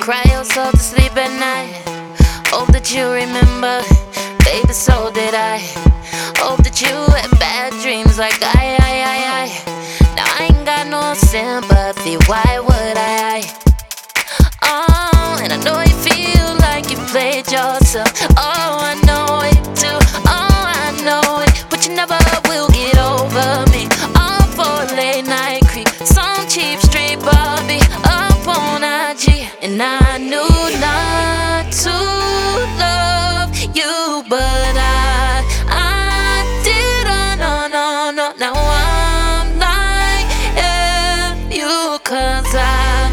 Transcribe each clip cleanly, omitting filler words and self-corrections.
cry yourself to sleep at night. Hope that you remember, baby, so did I. Hope that you had bad dreams like I. Now I ain't got no sympathy, why would I? Oh, and I know you feel like you played yourself. Oh, I know it too, oh, I know it. But you never will get over me. All for late night creep, some cheap street Bobby up on IG. And I knew not to love you, but I didn't, no. Now I'm like, if you, cause I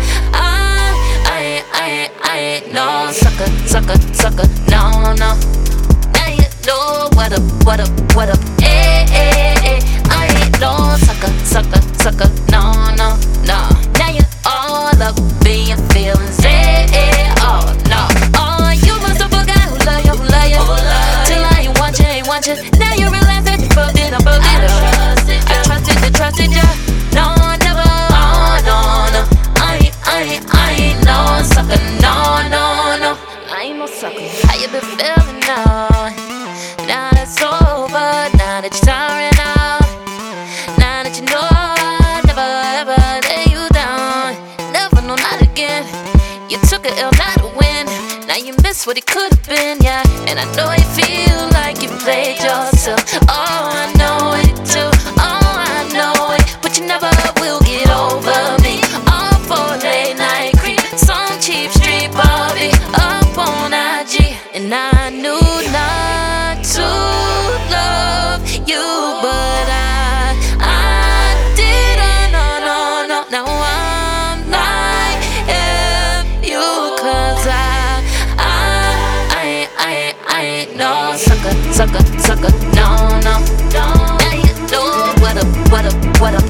ain't no sucker, no. Now you know what up, I ain't no sucker, no. Now you all up in your feelings, oh no. Oh, you must have forgot who love you. Till I ain't want you. Now you realize that you fucked it up. I trusted you. No, never. Oh no. I ain't no sucker, no. I ain't no sucker. How you been feeling now? Now that's over. Now that you're tiring out. Now that you know I never ever let you down. Never, no, not again. You took a L, not a win. Now you miss what it could have been, yeah. And I know you feel like you played yourself. Oh, I know it too. Oh, I know it. But you never will get over me. All for late night creep, some cheap street Bobby up on IG. And I knew not to love you, but I didn't, no. Now I'm like, if you, cause I ain't no sucker, no. Now you know what up,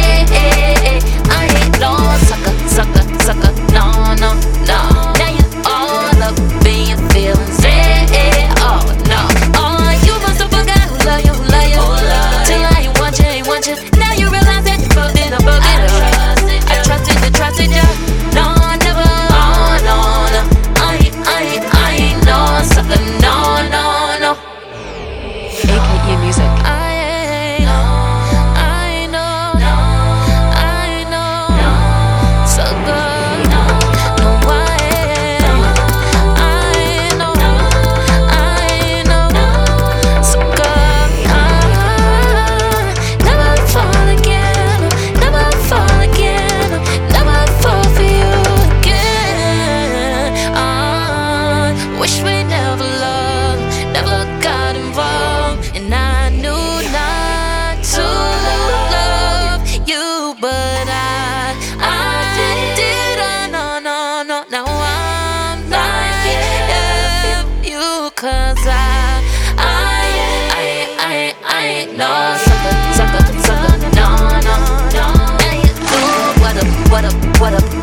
I ain't no sucker, no. Now you all up in your feelings, oh no. Oh, you must have forgot who love you. Till I ain't want you. Now you realize that you fucked it up. I trusted you. No, never. Oh no. I ain't no sucker, no. AKE Music. Wish we never loved, never got involved. And I knew not to love you, but I didn't, no. Now I'm like, if you, cause I ain't no sucker, no. Now you know what up.